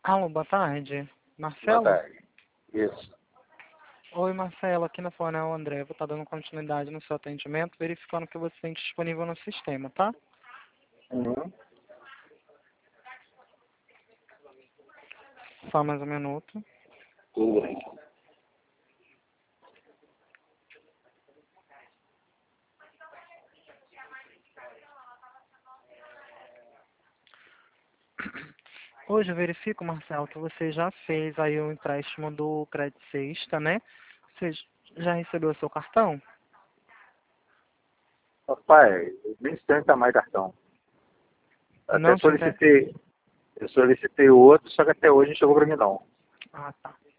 Alô, boa tarde. Boa Marcelo? tarde. Isso. Oi, Marcelo. Aqui na fone é o André. Vou estar dando continuidade no seu atendimento, verificando que você tem disponível no sistema, tá? Uhum. Só mais um minuto. Tudo bem. Hoje eu verifico, Marcelo, que você já fez aí o empréstimo do Credit Sexta, né? Você já recebeu o seu cartão? Rapaz, nem sei tá mais cartão. Até Não te inter... solicitei, eu solicitei o outro, só que até hoje não chegou para mim não. Ah, tá.